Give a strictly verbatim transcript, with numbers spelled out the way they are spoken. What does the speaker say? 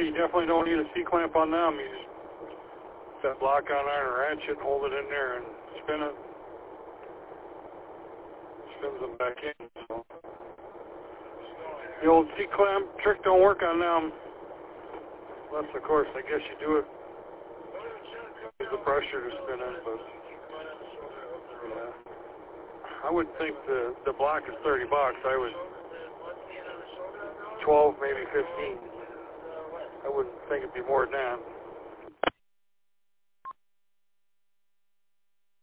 you definitely don't need a C-clamp on them. You just that block on iron ratchet, hold it in there and spin it. Spins them back in. So. The old C-clamp trick don't work on them. Unless, of course, I guess you do it with the pressure to spin it, but yeah. I would think the, the block is thirty bucks. I would twelve, maybe fifteen. I wouldn't think it'd be more than that.